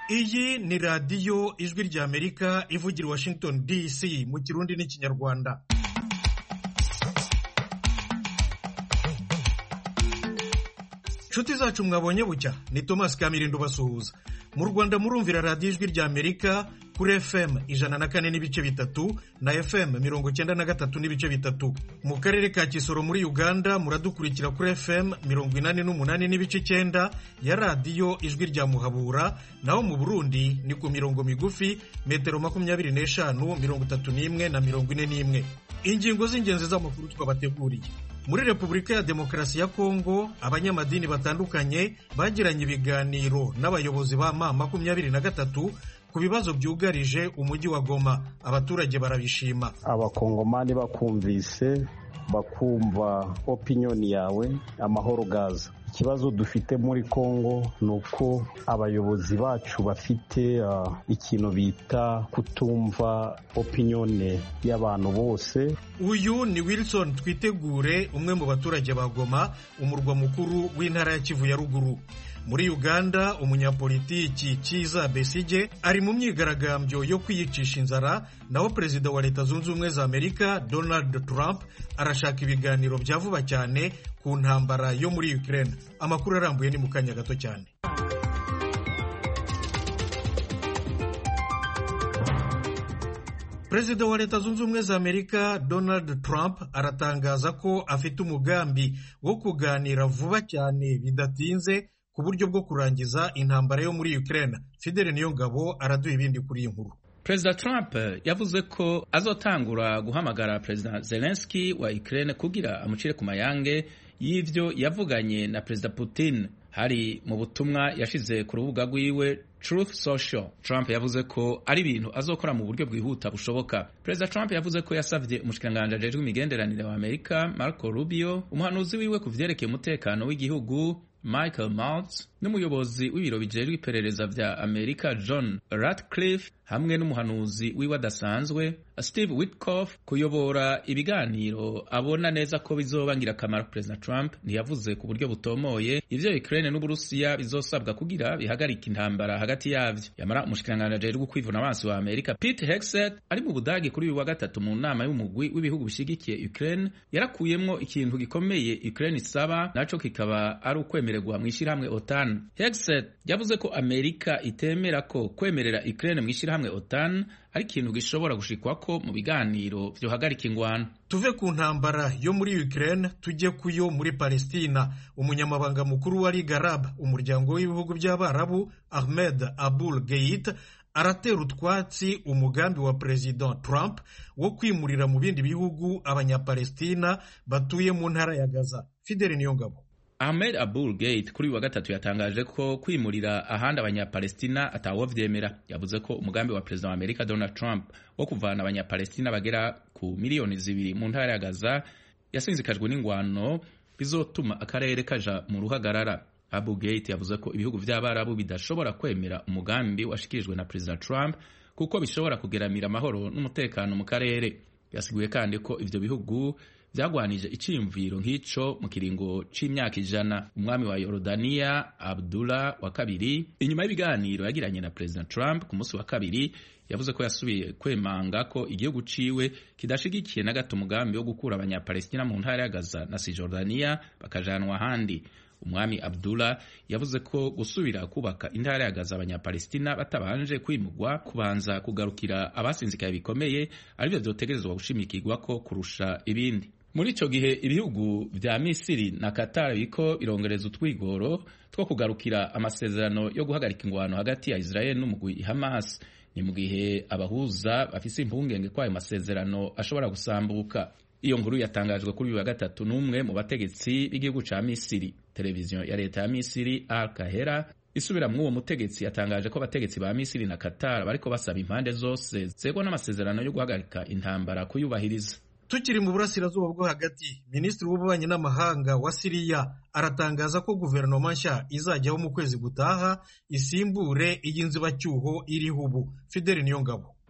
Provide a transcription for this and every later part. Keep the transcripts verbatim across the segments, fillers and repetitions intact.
Iyi ni radiyo ijwi ry'Amerika ivugira i Washington D C mu Kirundi n'Ikinyarwanda. Nshuti zacu mwabonye bucya, ni Thomas Kamirindo basuhuza. Mu Rwanda murumvira radiyo ijwi ry'Amerika kuri F M ijana na kane n'ibice bitatu na F M mirongo cyenda na gatatu n'ibice bitatu. Mu karere ka Kisoro muri Uganda muradukurikira kuri F M mirongo inani n'umunani n'ibice cyenda ya radiyo ijwi rya Muhabura, naho mu Burundi ni ku mirongo migufi metero makumyabiri n'eshanu mirongo itatu n'imwe na mirongo ine n'imwe. Ingingo z'ingenzi z'amakuru twabateguriye. Muri Repubulika ya Demokarasi ya Kongo abanyamadini batandukanye bagiranye ibiganiro n'abayobozi ba M makumyabiri na gatatu ku bibazo byugarije umujyi wa Goma. Abaturage barabishima. Abakongomani bakumvise bakumva opinion yawe, amahoro gaza. Ikibazo dufite muri Kongo nuko abayobozi bacu bafite uh, ikintu bita kutumva opinion y'abantu bose. Uyu ni Wilson Twitegure, umwe mu baturage ba Goma, umurwa mukuru w'intara ya Kivu ya Ruguru. Muri Uganda umunyapolitiki Kiza Besige ari mu myigaragambyo yo kwiyicisha inzara, naho perezida wa Leta Zunze Ubumwe za Amerika Donald Trump arashaka ibiganiro bya vuba cyane ku ntambara yo muri Ukraine. Amakuru arambuye ni mu kanya gato cyane. Perezida wa Leta Zunze Ubumwe za Amerika Donald Trump aratangaza ko afite umugambi wo kuganira vuba cyane bidatinze ku buryo bwo kurangiza intambara yo muri Ukraine. Fidele Niyongabo araduha ibindi kuri iyi nkuru. Perezida Trump yavuze ko azotangura guhamagara Perezida Zelensky wa Ukraine kugira amucire ku mayange y'ivyo yavuganye na Perezida Putin. Hari mu butumwa yashize ku rubuga rwiwe Truth Social. Trump yavuze ko ari ibintu azokora mu buryo bwihuta bushoboka. Perezida Trump yavuze ko yasavye umushikiranganje ajejwe imigenderanire wa Amerika Marco Rubio, umuhanuzi wiwe ku vyerekeye umutekano w'igihugu Michael Maltz, n'umuyobozi w'ibiro bijejwe iperereza vya Amerika John Ratcliffe, hamwe n'umuhanuzi wiwe adasanzwe Steve Witkoff kuyobora ibiganiro abona neza ko bizoba ngirakamaro. Perezida Trump ntiyavuze ku buryo butomoye ivyo Ukraine n'Uburusiya bizosabwa kugira bihagarika intambara hagati yavyo. Yamara umushikiranganje ajejwe kwivuna abansi wa Amerika Pete Hegseth ari mu Budagi kuri uyu wa gatatu mu nama y'umugwi w'ibihugu bishigikiye Ukraine yarakuyemwo ikintu gikomeye Ukraine isaba, naco kikaba ari ukwemererwa mw'ishirahamwe OTAN. Hegseth yavuze ko Amerika itemera ko kwemerera Ukraine mw'ishirahamwe OTAN ari ikintu gishobora gushikwako mu biganiro vyo hagarika ingwano. Tuve ku ntambara yo muri Ukraine tujye kuyo muri Palestina. Umunyamabanga mukuru wa Liga Arab, umuryango w'ibihugu by'Abarabu, Ahmed Abul Gheit aratera utwatsi umugambi wa President Trump wo kwimurira mu bindi bihugu abanyapalestina batuye mu ntara ya Gaza. Fidele Niyongabo. Ahmed Abul Gheit kuri wa gatatu yatangaje ko kwimurira ahandi abanyapalestina atawo vyemera. Yavuze ko umugambi wa President wa Amerika Donald Trump wo kuvana abanyapalestina bagera ku miliyoni zibiri mu ntara ya Gaza yasinzikajwe n'ingwano bizotuma akarere kaja mu ruhagarara. Abul Gheit yavuze ko ibihugu vy'Abarabu bidashobora kwemera umugambi washikirijwe na President Trump kuko bishobora kugeramira amahoro n'umutekano mu karere. Yasiguye kandi ko ivyo bihugu vyagwanije iciyumviro nk'ico mu kiringo c'imyaka ijana. Umwami wa Yorodaniya Abdullah wa kabiri, inyuma y'ibiganiro yagiranye na President Trump ku munsi wa kabiri, yavuze ko yasubiye kwemanga ko igihugu ciwe kidashigikiye na gato umugambi wo gukura abanyapalestina mu ntara ya Gaza na Cisjordania bakajanwa ahandi. Umwami Abdullah yavuze ko gusubira kubaka intara ya Gaza abanyapalestina batabanje kwimugwa kubanza kugarukira abasinzikaye bikomeye arivyo vyotegerezwa gushimikirwa ko kurusha ibindi. Muri ico gihe ibihugu vya Misiri na Qatar biko birongereza utwigoro two kugarukira amasezerano yo guhagarika ingwano hagati ya Israel n'umugwi Hamas. Ni mu gihe abahuza bafise impungenge ko ayo masezerano ashobora gusambuka. Iyo nkuru yatangajwe kuri uyu wa gatatu n'umwe mu bategetsi b'igihugu ca Misiri. Televiziyo ya leta ya Misiri Al Kahera isubira mu uwo mutegetsi yatangaje ko abategetsi ba Misiri na Qatar bariko basaba impande zose zegwa n'amasezerano yo guhagarika intambara kuyubahiriza. Tukiri mu burasirazuba bwo hagati, Minisitiri w'ububanyi n'amahanga wa Siriya aratangaza ko guverinoma nshya izajyaho mu kwezi gutaha isimbure iy'inzibacyuho iriho ubu. Fidele Niyongabo.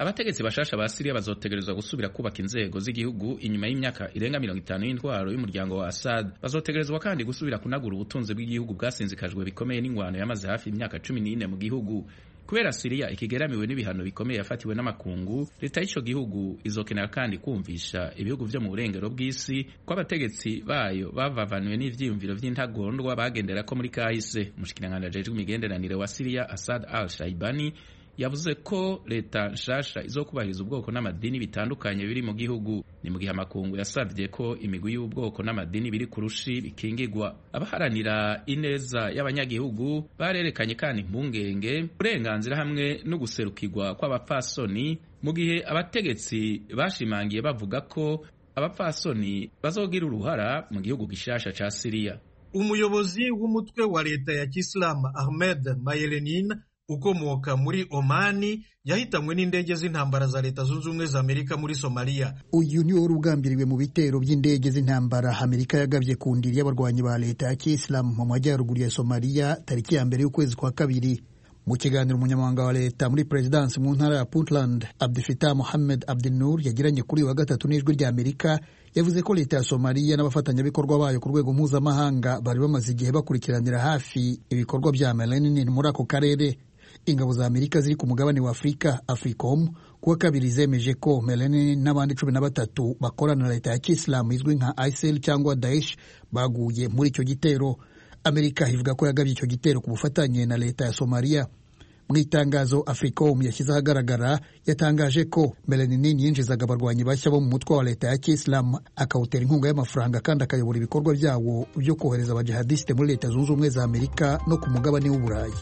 abategetsi bashasha ba Syria bazotegerezwa gusubira kubaka inzego z'igihugu inyuma y'imyaka irenga mirongo itanu y'intwaro y'umuryango wa Assad. Bazotegerezwa kandi gusubira kunagura ubutunzi bw'igihugu bwasinzikajwe bikomeye n'ingwano yamaze hafi imyaka cumi n'ine mu gihugu. Kubera Syria ikigeramiwe n'ibihano bikomeye yafatiwe n'amakungu, leta y'ico gihugu izokenera kandi kumvisha ibihugu vyo mu burengero bw'isi ko abategetsi bayo bavavanuwe n'ivyiyumviro vy'intagondwa bagendera ko muri kahise. Umushikiranganje ajejwe imigenderanire wa Syria Assad al-Shaibani yavuze ko leta nshasha izokubahiriza ubwoko n'amadini bitandukanye biri mu gihugu. Ni mu gihe amakungu yasavye ko imigwi y'ubwoko n'amadini biri kurushi bikingirwa. Abaharanira ineza y'abanyagihugu barerekanye kandi impungenge uburenganzira hamwe no guserukirwa kw'abapfasoni, mu gihe abategetsi bashimangiye bavuga ko abapfasoni bazogira uruhara mu gihugu gishasha ca Syria. Umuyobozi w'umutwe wa leta ya Kiislamu Ahmed Mayelenin ukomoka muri Omani yahitanywe n'indege z'intambara za leta zunze ubumwe za Amerika muri Somalia. Uyu ni wari ugambiriwe mu bitero by'indege z'intambara Amerika yagabye ku ndiri y'abarwanyi ba leta ya Kiislamu mu majyaruguru ya Somalia tariki ya mbere y'ukwezi kwa kabiri. Mu kiganiro umunyamabanga wa leta muri Presidence mu ntara ya Puntland Abdulfatah Mohamed Abdinur yagiranye kuri wa gatatu n'ijwi rya Amerika, yavuze ko leta ya Somalia n'abafatanyabikorwa bayo ku rwego mpuzamahanga bari bamaze igihe bakurikiranira hafi ibikorwa bya Mayelenin muri ako karere. Ingabo za Amerika ziri ku mugabane wa Afrika Africom kuwa kabiri zemeje ko Mayelenin n'abandi cumi na batatu bakorana na leta ya Kiislamu izwi nka I S I L cyangwa Daesh baguye muri icyo gitero. Amerika ivuga ko yagabye icyo gitero ku bufatanye na leta ya Somalia. Mu itangazo Africom yashyize ahagaragara yatangaje ko Mayelenin yinjizaga abarwanyi bashya bo mu mutwe wa leta ya Kiislamu, akawutera inkunga y'amafaranga kandi akayobora ibikorwa byawo byo kohereza abajihadiste muri leta zunze ubumwe za Amerika no ku mugabane w'Uburayi.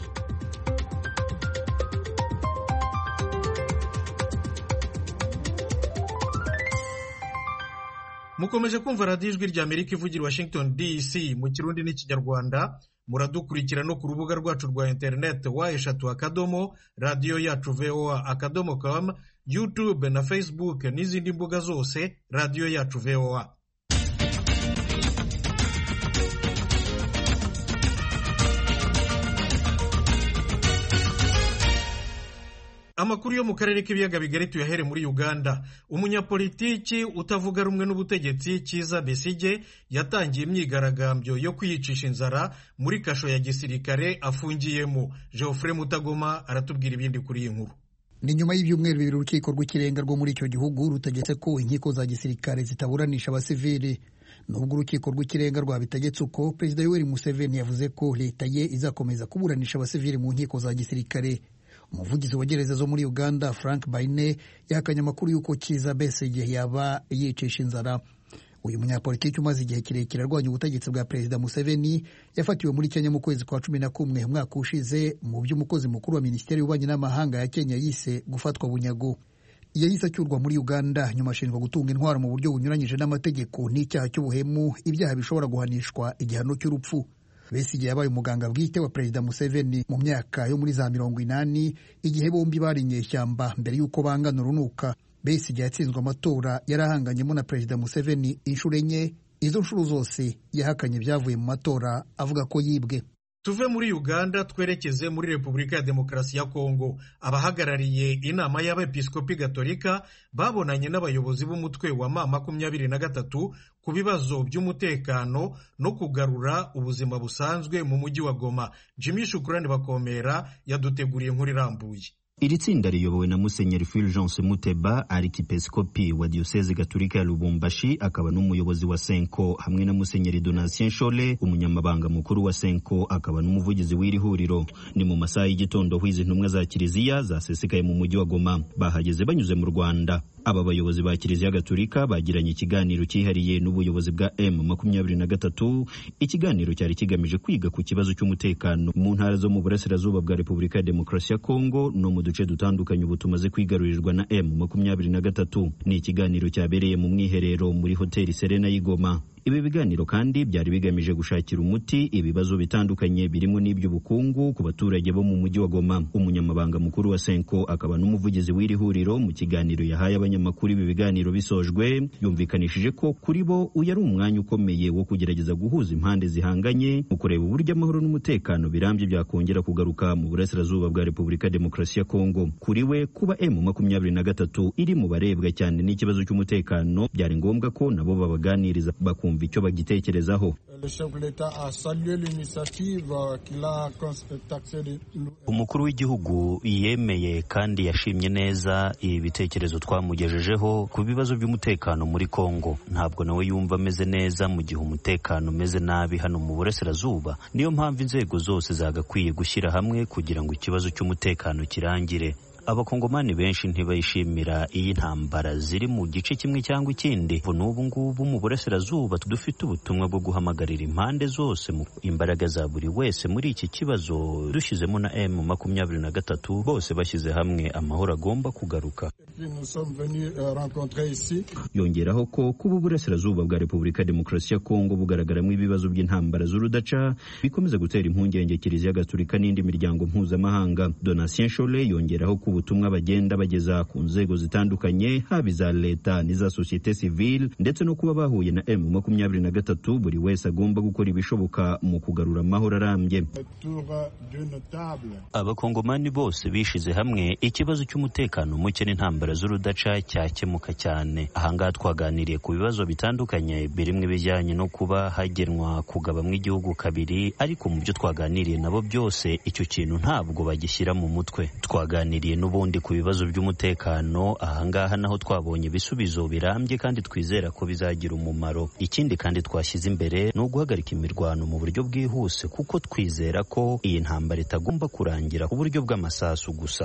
Mukomeje kumva radiyo ijwi rya Amerika ivugira Washington D C mu Kirundi n'Ikinyarwanda. Muradukurikira no ku rubuga rwacu rwa internet wa eshatu akadomo radiyo yacu voa akadomo com, YouTube na Facebook n'izindi mbuga zose radiyo yacu voa. Amakuru yo mu karere k'ibiyaga bigari tuyahere muri Uganda. Umunyapolitiki utavuga rumwe n'ubutegetsi Kizza Besigye yatangiye imyigaragambyo yo kwiyicisha inzara muri kasho ya gisirikare afungiyemo. Geoffrey Mutagoma aratubwira ibindi kuri iyi nkuru. Ni nyuma y'ibyumweru bibiri urukiko rw'ikirenga rwo muri icyo gihugu rutegetse ko inkiko za gisirikare zitaburanisha abasivili. Nubwo urukiko rw'ikirenga rwabitegetse uko, Perezida Yoweri Museveni yavuze ko leta ye izakomeza kuburanisha abasivili mu nkiko za gisirikare. Umuvugizi wa gereza zo muri Uganda Frank Baine yahakanye amakuru y'uko Kizza Besigye yaba yicisha inzara. Uyu munyapolitiki umaze igihe kirekire arwanya ubutegetsi bwa Perezida Museveni yafatiwe muri Kenya mu kwezi kwa cumi na kumwe umwaka ushize mu by'umukozi mukuru wa Minisiteri y'Ububanyi n'Amahanga ya Kenya yise gufatwa bunyago. Yahise acyurwa muri Uganda nyuma ashinjwa gutunga intwaro mu buryo bunyuranyije n'amategeko n'icyaha cy'ubuhemu, ibyaha bishobora guhanishwa igihano cy'urupfu. Besigye yabaye umuganga bwite wa Perezida Museveni mu myaka yo muri za mirongo inani igihe bombi bari inyeshyamba mbere y'uko bangana urunuka. Besigye yatsinzwe amatora yarahanganyemo na Perezida Museveni inshuro enye, izo nshuro zose yahakanye ibyavuye mu matora avuga ko yibwe. Tuve muri Uganda twerekeze muri Repubulika ya Demokarasi ya Kongo. Abahagarariye inama y'abepiskopi Gatolika babonanye n'abayobozi b'umutwe wa ma makumyabiri na gatatu ku bibazo by'umutekano no kugarura ubuzima busanzwe mu mujyi wa Goma. Jimmy Shukrani Bakomera yaduteguriye inkuru irambuye. Iri tsinda riyobowe na Musenyeri Fulgence Muteba, Arkipeskopi wa Diocese Gatolika ya Lubumbashi, akaba n'umuyobozi wa Senko, hamwe na Musenyeri Donatien Shole, umunyamabanga mukuru wa Senko, akaba n'umuvugizi w'iri huriro. Ni mu masaha y'igitondo hwizi ntumwa za Kiliziya zasesekaye mu mujyi wa Goma. Bahageze banyuze mu Rwanda. Aba bayobozi ba Kiliziya Gatolika bagiranye ikiganiro cyihariye n'ubuyobozi bwa M makumyabiri na gatatu. Ikiganiro cyari kigamije kwiga ku kibazo cy'umutekano mu ntara zo mu burasirazuba bwa Repubulika ya Demokarasi ya Kongo no mu duce dutandukanye ubu tumaze kwigarurirwa na M makumyabiri na gatatu. Ni ikiganiro cyabereye mu mwiherero muri hoteli Serena y'Igoma. Ibi biganiro kandi byari bigamije gushakira umuti ibibazo bitandukanye birimo n'iby'ubukungu ku baturage bo mu mujyi wa Goma. Umunyamabanga mukuru wa Senko akaba n'umuvugizi w'iri huriro mu kiganiro yahaye abanyamakuru ibi biganiro bisojwe yumvikanishije ko kuri bo uyu ari umwanya ukomeye wo kugerageza guhuza impande zihanganye mu kureba uburyo amahoro n'umutekano birambye byakongera kugaruka mu burasirazuba bwa Repubulika Demokarasi ya Kongo. Kuri we kuba M makumyabiri na gatatu iri mu barebwa cyane n'ikibazo cy'umutekano byari ngombwa ko nabo babaganiriza bakumva icyo bagitekerezaho. Umukuru w'igihugu yemeye kandi yashimye neza ibitekerezo twamugejejeho ku bibazo by'umutekano muri Kongo. Ntabwo nawe yumva ameze neza mu gihe umutekano umeze nabi hano mu burasirazuba. Niyo mpamvu inzego zose zagakwiye gushyira hamwe kugira ngo ikibazo cy'umutekano kirangire. Abakongomani benshi ntibayishimira iyi ntambara ziri mu gice kimwe cyangwa ikindi. N'ubu ngubu mu burasirazuba dufite ubutumwa bwo guhamagarira impande zose mu imbaraga za buri wese muri iki kibazo, dushyizemo na M makumyabiri na gatatu, bose bashyize hamwe amahoro agomba kugaruka. Yongeraho ko kuba uburasirazuba bwa Repubulika Demokarasi ya Kongo bugaragaramo ibibazo by'intambara z'urudaca bikomeza gutera impungenge Kiliziya Gatolika n'indi miryango mpuzamahanga. Donatien Chole yongeraho ko ubutumwa bagenda bageza ku nzego zitandukanye haba iza leta n'iza societe civile ndetse no kuba bahuye na M makumyabiri na gatatu buri wese agomba gukora ibishoboka mu kugarura amahoro arambye. Abakongomani bose bishize hamwe ikibazo cy'umutekano muke n'intambara z'urudaca cyakemuka cyane. Ahangaha twaganiriye ku bibazo bitandukanye birimo ibijyanye no kuba hagenwa kugabamwa igihugu kabiri, ariko mu byo twaganiriye nabo byose icyo kintu ntabwo bagishyira mu mutwe. Twaganiriye n'ubundi ku bibazo by'umutekano, ahangaha naho twabonye ibisubizo birambye kandi twizera ko bizagira umumaro. Ikindi kandi twashyize imbere ni uguhagarika imirwano mu buryo bwihuse, kuko twizera ko iyi ntambara itagomba kurangira ku buryo bw'amasasu gusa.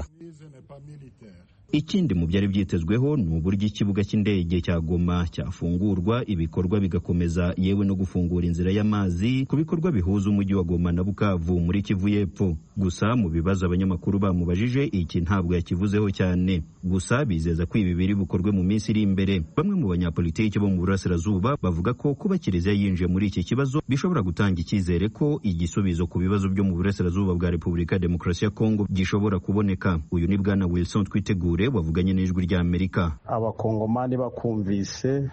Ikindi mu byari byitezweho ni uburyo ikibuga cy'indege cya Goma cyafungurwa ibikorwa bigakomeza, yewe no gufungura inzira y'amazi ku bikorwa bihuza umujyi wa Goma na Bukavu muri Kivu y'Epfo. Gusa mu bibazo abanyamakuru bamubajije iki ntabwo yakivuzeho cyane. Gusa bizeza ko ibi biri bukorwe mu minsi iri imbere. Bamwe mu banyapolitiki bo mu burasirazuba bavuga ko kuba Kiliziya yinjiye muri iki kibazo bishobora gutanga icyizere ko igisubizo ku bibazo byo mu burasirazuba bwa Repubulika Demokarasi ya Kongo gishobora kuboneka. Uyu ni Bwana Wilson Twitegure wavuganye n'ijwi rya Amerika. Abakongomani bakumvise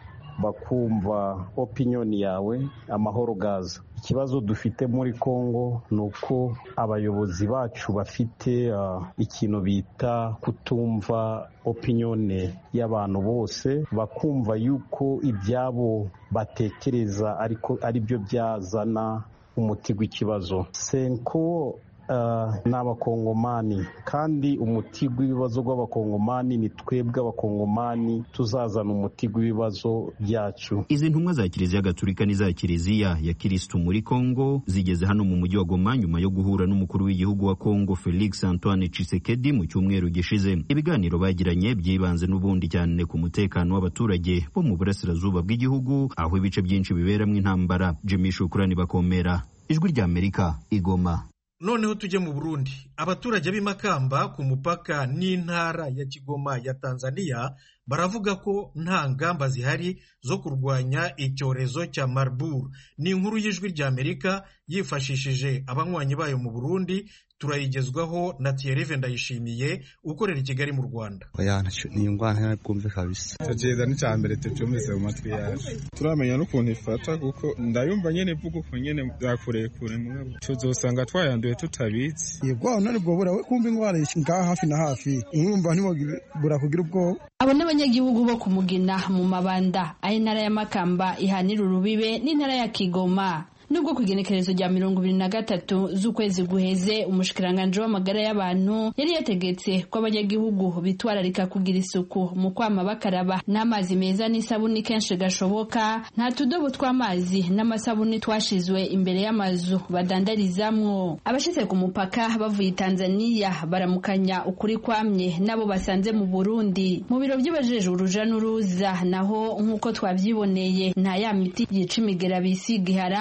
bakumva opinion yawe, amahoro gaza. Ikibazo dufite muri Kongo ni uko abayobozi bacu bafite uh, ikintu bita kutumva opinion y'abantu bose, bakumva yuko ibyabo batekereza ariko ari byo byazana umuti w'ikibazo. Senko Uh, n'abakongomani kandi umuti w'ibibazo rw'abakongomani ni twebwe abakongomani tuzazana umuti w'ibibazo byacu. Izi ntumwa za Kiliziya Gatolika n'iza Kiliziya ya Kristo muri Kongo zigeze hano mu mujyi wa Goma nyuma yo guhura n'umukuru w'igihugu wa Kongo Felix Antoine Tshisekedi mu cyumweru gishize. Ibiganiro bagiranye byibanze n'ubundi cyane ku mutekano w'abaturage bo mu burasirazuba bw'igihugu, aho ibice byinshi biberamo intambara. Jimmy Shukrani Bakomera, ijwi rya Amerika, Igoma. Noneho tujye mu Burundi. Abaturage b'Imakamba ku mupaka n'intara ya Kigoma ya Tanzania baravuga ko nta ngamba zihari zo kurwanya icyorezo cya Marburg. Ni inkuru y'ijwi rya Amerika yifashishije abanywanyi bayo mu Burundi, turayigezwaho na Thierry Ndayishimiye ukorera i Kigali mu Rwanda. Oya ni ingwara ntabwumve kabisa. Tugeza ni cyambere tucumeze mu matwi yacu. Turamenya n'ukuntu ifata kuko ndayumva nyene vuga uko nyene byakureye kure mwabo. Tuzosanga twayanduye tutabizi. Yego nari bwo burawe kumva ingwara ngaha hafi na hafi. Urumva ntibura kugira ubwo. Abo n'abanyagihugu bo kumugina mu Mabanda, aho intara ya Makamba ihanira urubibe n'intara ya Kigoma. Nubwo kugenekerezo rya mirongo ibiri na gatatu z'ukwezi guheze umushikiranganje w'amagara y'abantu yari yategetse ko abanyagihugu bitwararika kugira isuku mu kwama bakaraba n'amazi meza n'isabuni kenshi gashoboka, nta tudobo tw'amazi n'amasabuni twashizwe imbere y'amazu badandarizamwo. Abashize ku mupaka bavuye Tanzania baramukanya ukuri kwamye nabo basanze mu Burundi. Mu biro by'abajeje uruja n'uruza naho nk'uko twavyiboneye nta ya miti yica imigera bisiga iharangwa.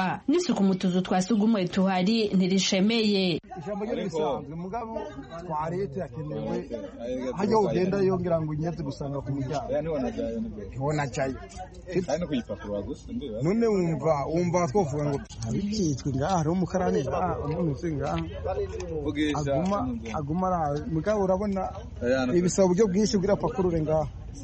ntibakingirwa n'isuku mu tuzu twa sugumwe tuhari ntirishemeye. Ijambo ryo bisanzwe mugabo twa leta yakenewe hayo ugenda yongera ngo inyeze gusanga ku muryango ntibona jayo kandi kuyipapuro gusa ndiba none wumva wumva twovuga ngo abikitwe ngaho ari umukarani umuntu usenga aguma aguma mugabo urabona ibisaba uburyo bwinshi bwira pakurure ngaho.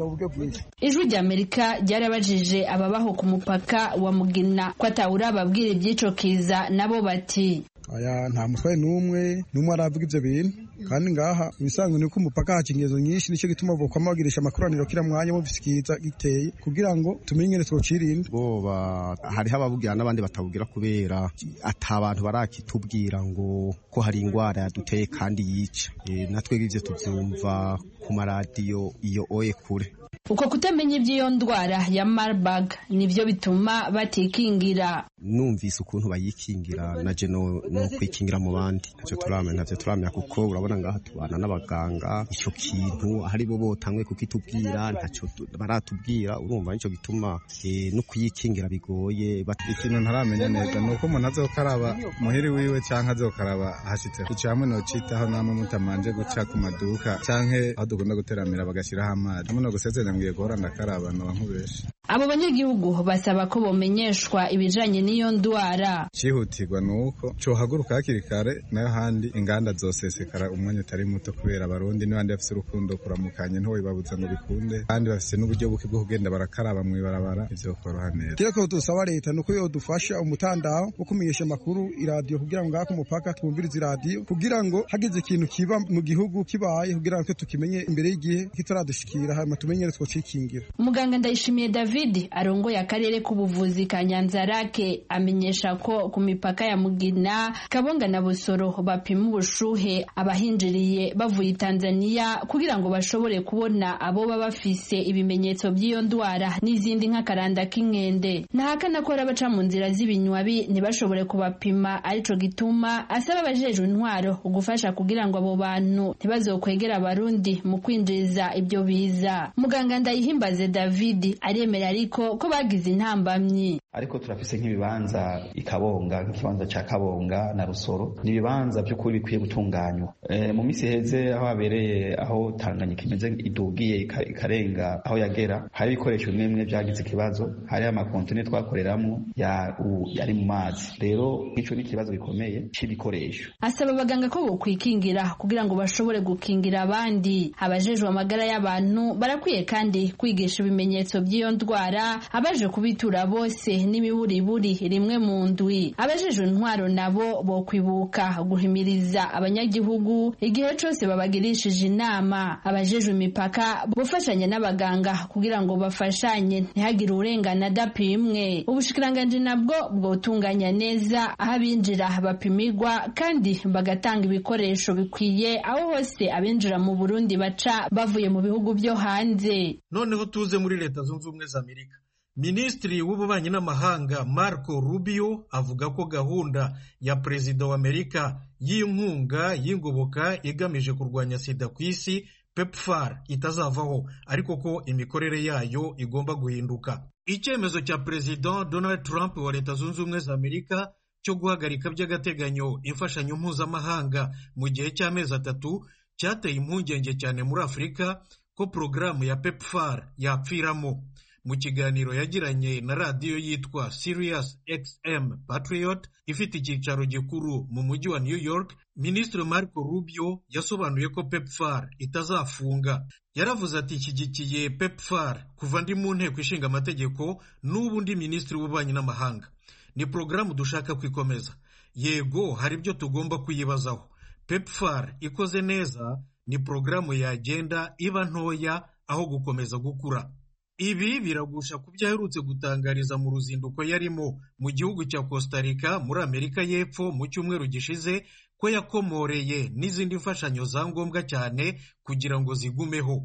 Ijwi rya Amerika ryarabajije ababaho ku mupaka wa Mugina ko atawura ababwira iby'ico kiza, nabo bati aya nta mutwaye n'umwe n'umwe aravuga ivyo bintu kandi ngaha ibisanzwe ni ko umupaka hakingezo nyinshi nico gituma boko amagirisha amakoraniro kira mwanya mu bisikiza giteye kugira ngo tumenye ingene twocirinda boba hari habavugira n'abandi batavugira kubera atabantu barakitubwira ngo ko hari ingwara yaduteye kandi yica e, natwe ivyo tuvyumva ku maradiyo iyo oye kure. Uko kutamenya iby'iyo ndwara ya Marburg nivyo bituma batikingira. Numvise ukuntu bayikingira naje no no kwikingira mu bandi ntacyo turamenya ntacyo turamenya kuko urabona ngaha tubana n'abaganga ico kintu hari bo botangwe kukitubwira ntacyo baratubwira urumva nico gituma e, no kuyikingira bigoye. Ikintu ntaramenya neza nuko umuntu azokaraba muhiri wiwe canke azokaraba hashitse ico hamwe no citaho namwe mutamanje guca ku maduka canke aho dukunda guteramira bagashiraho amazi hamwe no gusezeranya ngiye guhora ndakaraba no nkubesha. Abo banyagihugu basaba ko bomenyeshwa ibijanye n'iyo ndwara. Cihutirwa nuko co haguruka hakiri kare nayo handi inganda zosesekara umwanya utari muto kubera abarundi n'abandi bafise urukundo kuramukanye nto bibabuza ngo bikunde kandi bafise n'uburyo buke bwo kugenda barakaraba mu ibarabara ivyo koroha neza. Kireko dusaba leta nuko yo dufasha umutandao wo kumenyesha amakuru iradio kugira ngo ngako mupaka twumvirize iradio kugira ngo hagize ikintu kiba mu gihugu kibaye kugira ngo tukimenye imbere y'igihe kitaradushikira hama tumenye twocikingira. Muganga Ndayishimiye David arongoye akarere k'ubuvuzi ka Nyanzarake amenyesha ko ku mipaka ya Mugina, Kabonga na Busoro bapima ubushuhe abahinjiriye bavuye Tanzania kugira ngo bashobore kubona abo baba bafise ibimenyetso by'iyo ndwara n'izindi nk'akaranda k'inkende. Nahakana ko abaca mu nzira z'ibinywabi ntibashobore kubapima, arico gituma asaba abajejwe intwaro gufasha kugira ngo abo bantu ntibazokwegera abarundi mu kwinjiza ibyo biza. Muganga Ndayihimbaze David aremera ariko ko bagize intambamyi. Ariko turafise nk'ibibanza ikabonga nk'ikibanza ca Kabonga na Rusoro ni ibibanza by'ukuri bikwiye gutunganywa. E, mu misi heze aho habereye aho Tanganyika imeze idugiye ikarenga aho yagera hari ibikoresho bimwe bimwe byagize ikibazo, hari amakontene twakoreramo ya yari mu mazi. Rero ico ni kibazo gikomeye c'ibikoresho. Asaba abaganga ko bokwikingira kugira ngo bashobore gukingira abandi. Abajejwe amagara y'abantu barakwiye kandi kwigisha ibimenyetso by'iyo ndwara abaje kubitura bose n'imiburiburi rimwe mu ndwi. Abajejwe intwaro nabo bo kwibuka guhimiriza abanyagihugu igihe cyose babagirishije inama. Abajejwe imipaka bufashanya n'abaganga kugira ngo bafashanye ntihagire urengana adapimwe. Ubushikiranganje nabwo bwotunganya neza aho abinjira bapimirwa kandi bagatanga ibikoresho bikwiye aho hose abinjira mu Burundi baca bavuye mu bihugu byo hanze. Noneho tuze muri Leta Zunze Ubumwe za Amerika. Minisitiri w'ububanyi n'amahanga Marco Rubio avuga ko gahunda ya Perezida wa Amerika y'inkunga y'ingoboka igamije kurwanya sida ku isi PEPFAR itazavaho, ariko ko imikorere yayo igomba guhinduka. Icyemezo cya Perezida Donald Trump wa Leta Zunze Ubumwe za Amerika cyo guhagarika by'agateganyo imfashanyo mpuzamahanga mu gihe cy'amezi atatu cyateye impungenge cyane muri Afurika ko porogaramu ya PEPFAR yapfiramo. Mu kiganiro yagiranye na radiyo yitwa Sirius X M Patriot ifite icyicaro gikuru mu mujyi wa New York, Minisitiri Marco Rubio yasobanuye ko PEPFAR itazafunga. Yaravuze ati ishyigikiye PEPFAR kuva ndi mu nteko ishinga amategeko n'ubu ndi Minisitiri w'ububanyi n'amahanga. Ni porogaramu dushaka kwikomeza. Yego hari ibyo tugomba kuyibazaho. PEPFAR ikoze neza ni porogaramu yagenda iba ntoya aho gukomeza gukura. Ibi biragusha ku byaherutse gutangariza mu ruzinduko yarimo mu gihugu cya Costa Rica muri Amerika y'Epfo mu cyumweru gishize ko yakomoreye n'izindi mfashanyo za ngombwa cyane kugira ngo zigumeho.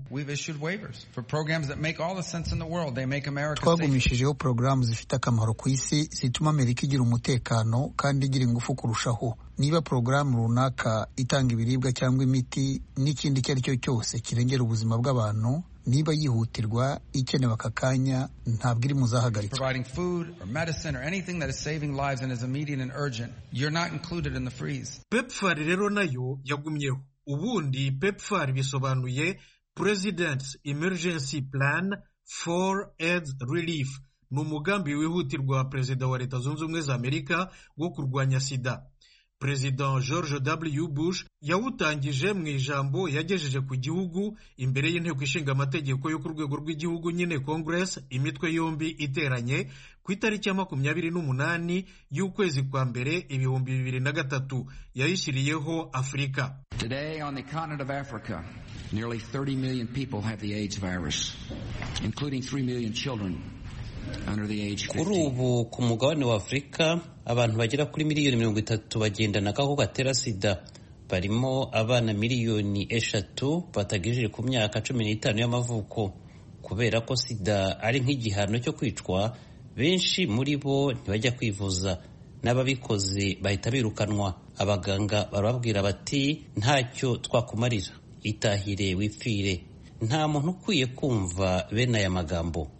Twagumishijeho porogaramu zifite akamaro ku isi zituma Amerika igira umutekano kandi igira ingufu kurushaho. Niba porogaramu runaka itanga ibiribwa cyangwa imiti n'ikindi icyo ari cyo cyose kirengera ubuzima bw'abantu, niba yihutirwa ikenewe aka kanya ntabwo iri muzahagaritswe. Providing food or medicine or anything that is saving lives and is immediate and urgent, you're not included in the freeze. PEPFAR rero nayo yagumyeho. Ubundi PEPFAR bisobanuye President's Emergency Plan for AIDS Relief. Ni umugambi wihutirwa Perezida wa Leta Zunze Ubumwe za Amerika wo kurwanya sida. Perezida George W. Bush yawutangije mu ijambo yagejeje ku gihugu imbere y'inteko ishinga amategeko yo ku rwego rw'igihugu nyine Congress, imitwe yombi iteranye ku itariki ya makumyabiri n'umunani y'ukwezi kwa mbere ibihumbi bibiri na gatatu. Yayishyiriyeho Afurika. Today on the continent of Africa, nearly thirty million people have the AIDS virus, including three million children. Kuri ubu ku mugabane wa Afurika abantu bagera kuri miliyoni mirongo itatu bagendana agakoko gatera sida, barimo abana miliyoni eshatu batagejeje ku myaka cumi n'itanu y'amavuko. Kubera ko sida ari nk'igihano cyo kwicwa, benshi muri bo ntibajya kwivuza, n'ababikoze bahita birukanwa. Abaganga barababwira bati ntacyo twakumarira, itahire wipfire. Nta muntu ukwiye kumva bene aya magambo.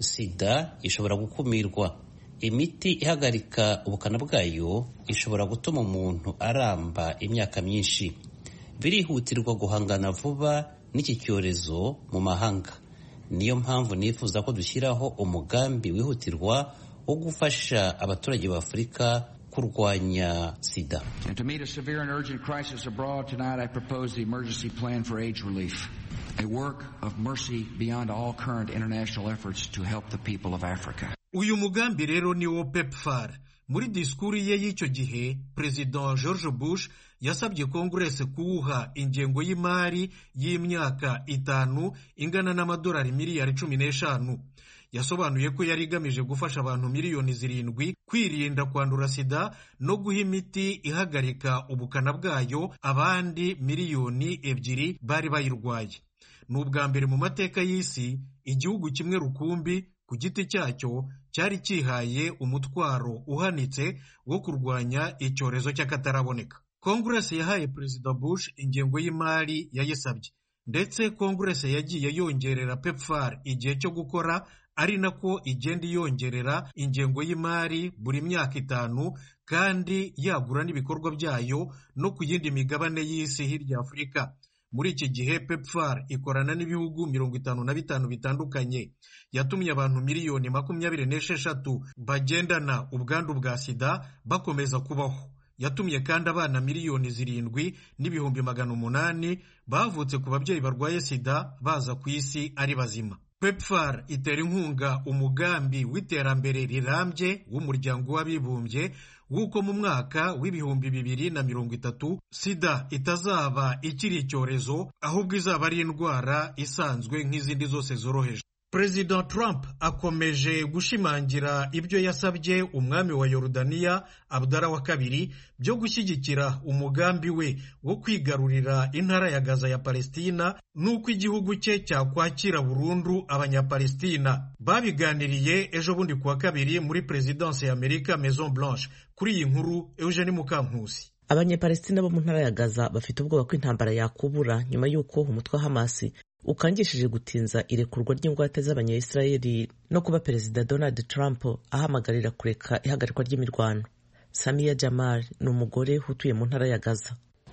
Sida ishobora gukumirwa. Imiti ihagarika ubukana bwayo ishobora gutuma umuntu aramba imyaka myinshi. Birihutirwa guhangana vuba n'iki cyorezo mu mahanga. Niyo mpamvu nifuza ko dushyiraho umugambi wihutirwa wo gufasha abaturage ba Afurika kurwanya sida. And to meet a severe and urgent crisis abroad tonight, I propose the emergency plan for AIDS relief. A work of mercy beyond all current international efforts to help the people of Africa. Uyu mugambi rero ni wo PEPFAR. Muri diskuri ye y'icyo gihe, Perezida George Bush yasabye Congress kuwuha ingengo y'imari y'imyaka itanu ingana n'amadolari miliyari cumi n'eshanu. Yasobanuye ko yari igamije gufasha abantu miliyoni zirindwi kwirinda kwandura sida no guha imiti ihagarika ubukana bwayo abandi miliyoni ebyiri bari bayirwaye. Ni ubwa mbere mu mateka y'isi igihugu kimwe rukumbi ku giti cyacyo cyari kihaye umutwaro uhanitse wo kurwanya icyorezo cy'akataraboneka. Congress yahaye Perezida Bush ingengo y'imari yayisabye, ndetse Congress yagiye yongerera PEPFAR igihe cyo gukora, ari nako igenda yongerera ingengo y'imari buri myaka itanu, kandi yagura n'ibikorwa byayo no ku yindi migabane y'isi hirya Afurika. Muri iki gihe PEPFAR ikorana n'ibihugu mirongo itanu na bitanu bitandukanye. Yatumye abantu miliyoni makumyabiri n'esheshatu bagendana ubwandu bwa sida bakomeza kubaho. Yatumye kandi abana miliyoni zirindwi n'ibihumbi magana umunani bavutse ku babyeyi barwaye sida baza ku isi ari bazima. PEPFAR itera inkunga umugambi w'iterambere rirambye w'umuryango w'abibumbye w'uko mu mwaka w'ibihumbi bibiri na mirongo itatu sida itazaba ikiri icyorezo, ahubwo izaba ari indwara isanzwe nk'izindi zose zoroheje. Perezida Trump akomeje gushimangira ibyo yasabye umwami wa Yorodaniya Abdallah wa kabiri byo gushyigikira umugambi we wo kwigarurira intara ya Gaza ya Palestina n'uko igihugu cye cyakwakira burundu abanyapalestina. Babiganiriye ejo bundi kuwa kabiri muri Presidence ya Amerika Maison Blanche. Kuri iyi nkuru Eugene Mukankusi. Abanyapalestina bo mu ntara ya Gaza bafite ubwoba ko intambara yakubura nyuma y'uko umutwe wa Hamas ukangishije gutinza irekurwa ry'ingwate z'abanyayisiraheli no kuba Perezida Donald Trump ahamagarira kureka ihagarikwa ry'imirwano. Samia Jamal ni umugore utuye mu ntara ya Gaza.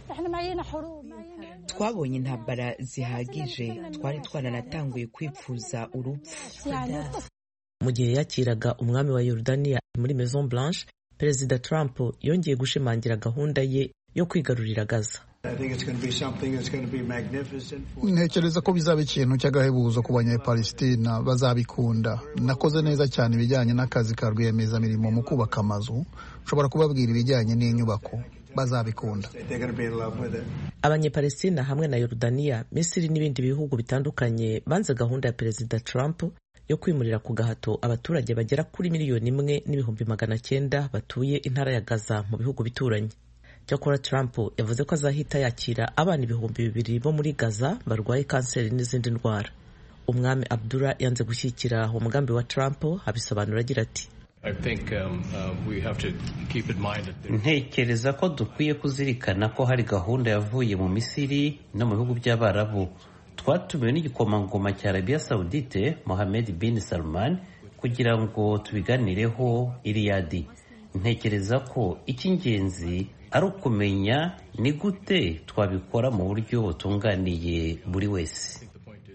Twabonye intambara zihagije, twari twananatanguye kwipfuza urupfu. Mu gihe yakiraga umwami wa Yorodaniya muri Maison Blanche, Perezida Trump yongeye gushimangira gahunda ye yo kwigarurira Gaza. Ntekereza ko bizaba ikintu cy'agahebuzo ku banyapalestina, bazabikunda. Nakoze neza cyane ibijyanye n'akazi ka rwiyemezamirimo mu kubaka amazu, ushobora kubabwira ibijyanye n'inyubako, bazabikunda. Abanyapalestina hamwe na Yorodaniya, Misiri n'ibindi bihugu bitandukanye banze gahunda ya Perezida Trump yo kwimurira ku gahato abaturage bagera kuri miliyoni imwe n'ibihumbi magana cyenda batuye intara ya Gaza mu bihugu bituranye. Cyakora Trump yavuze ko azahita yakira abana ibihumbi bibiri bo muri Gaza barwaye kanseri n'izindi ndwara. Umwami Abdullah yanze gushyigikira umugambi wa Trump, abisobanura agira ati: ntekereza ko dukwiye kuzirikana ko hari gahunda yavuye mu Misiri no mu bihugu by'Abarabu twatumiwe n'igikomangoma cya Arabia Saudite Mohammed bin Salman kugira ngo tubiganireho i Riyadh. Ntekereza ko icy'ingenzi ari ukumenya ni gute twabikora mu buryo butunganiye buri wese.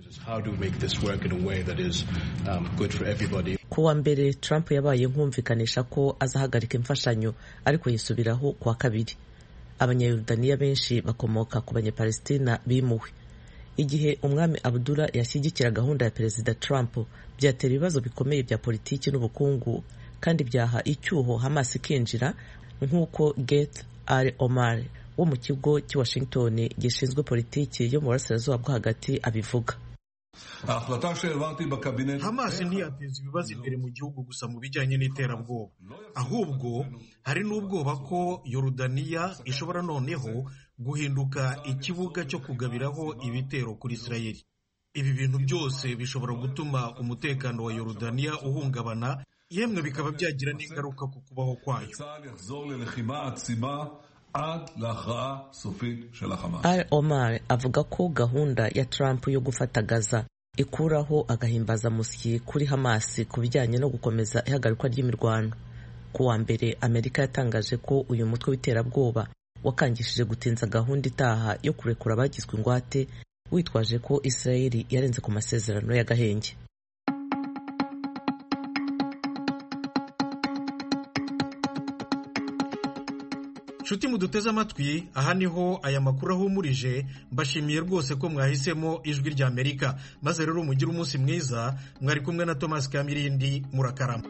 Ku wa mbere Trump yabaye nkumvikanisha ko azahagarika imfashanyo, ariko yisubiraho ku wa kabiri. Abanyayordaniya benshi bakomoka ku banyapalestina bimuwe. Igihe umwami Abdullah yashyigikira gahunda ya perezida Trump, byatera ibibazo bikomeye bya politiki n'ubukungu, kandi byaha icyuho Hamas ikinjira, nk'uko Get Al Omar wo mu kigo cy'i Washington gishinzwe politiki yo mu burasirazuba bwo hagati abivuga. Hamas ntiyateza ibibazo imbere mu gihugu gusa mu bijyanye n'iterabwoba, ahubwo hari n'ubwoba ko Yorodaniya ishobora noneho guhinduka ikibuga cyo kugabiraho ibitero kuri Isirayeli. Ibi bintu byose bishobora gutuma umutekano wa Yorodaniya uhungabana, yemwe bikaba byagira n'ingaruka ku kubaho kwayo. Al Omar avuga ko gahunda ya Trump yo gufata Gaza ikuraho agahimbazamusyi kuri Hamas ku bijyanye no gukomeza ihagarikwa ry'imirwano. Ku wa mbere Amerika yatangaje ko uyu mutwe w'iterabwoba wakangishije gutinza gahunda itaha yo kurekura abagizwe ingwate, witwaje ko Israeli yarenze ku masezerano y'agahenge. Nshuti muduteze amatwi, aha niho aya makuru ahumurije. Mbashimiye rwose ko mwahisemo Ijwi ry'Amerika, maze rero mugire umunsi mwiza. Mwari kumwe na Thomas Kamirindi, murakarama.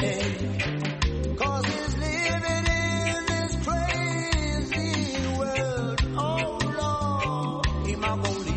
Cause he's living in this crazy world. harmony.